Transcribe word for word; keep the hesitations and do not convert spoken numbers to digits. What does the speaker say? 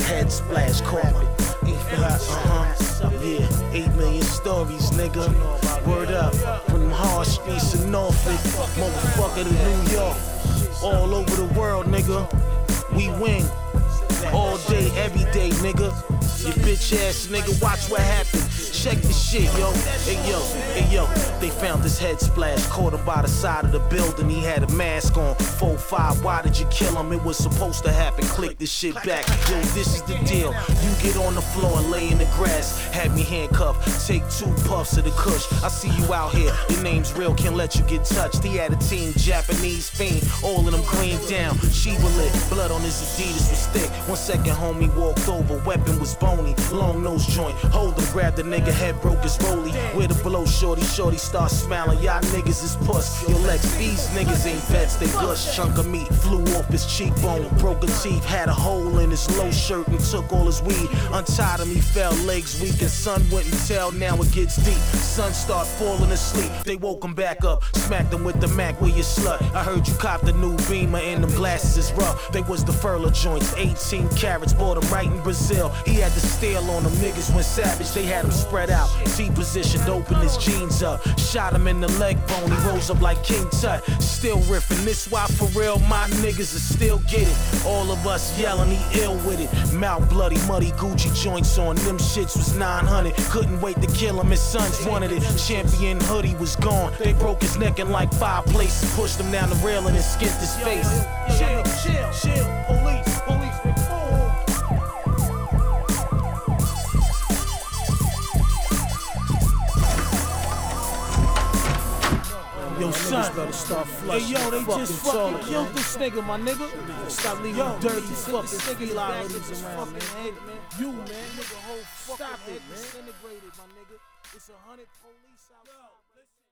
head splash, caught him. Uh-huh, yeah, eight million stories, nigga. Word up, from them hard streets of Norfolk, motherfucker to New York. All over the world, nigga. We win. All day, every day, nigga. You bitch ass nigga, watch what happens. Check this shit, yo. Hey yo, hey yo. They found his head splash, caught him by the side of the building. He had a mask on. four five, why did you kill him? It was supposed to happen. Click this shit back. Yo, this is the deal. You get on the floor and lay in the grass. Have me handcuffed. Take two puffs of the kush. I see you out here. Your name's real, can't let you get touched. He had a team, Japanese fiend. All of them cleaned down. Shiva lit. Blood on his Adidas was thick. One second, homie walked over. Weapon was bony. Long nose joint. Hold him, grab the nigga. Head broke his rollie. Where the blow shorty, shorty start smiling. Y'all niggas is puss. Yo, Lex, these niggas ain't vets, they gush. Chunk of meat flew off his cheekbone. Broke a teeth, had a hole in his low shirt and took all his weed. Untied him, he fell, legs weak, and sun wouldn't tell. Now it gets deep. Son start falling asleep. They woke him back up, smacked him with the Mac. Where you slut? I heard you cop the new Beamer and them glasses is rough. They was the furler joints, eighteen carats, bought them right in Brazil. He had the steel on them, niggas went savage. They had him spread out, T positioned, open his jeans up. Shot him in the leg bone, he rose up like King Tut. Still riffing, this why for real my niggas are still get it. All of us yelling, he ill with it. Mouth bloody, muddy, Gucci joints on. Them shits was nine hundred. Couldn't wait to kill him, his sons wanted it. Champion hoodie was gone. They broke his neck in like five places. Pushed him down the railing and skinned his face. Chill, chill, chill, police, police, reform. Yo, son, hey, yo, they just fucking killed this nigga, my nigga. Stop leaving yo, dirty fucking skill items around, man. You, man, nigga, whole fucking head disintegrated, my nigga. It's a hundred police outside.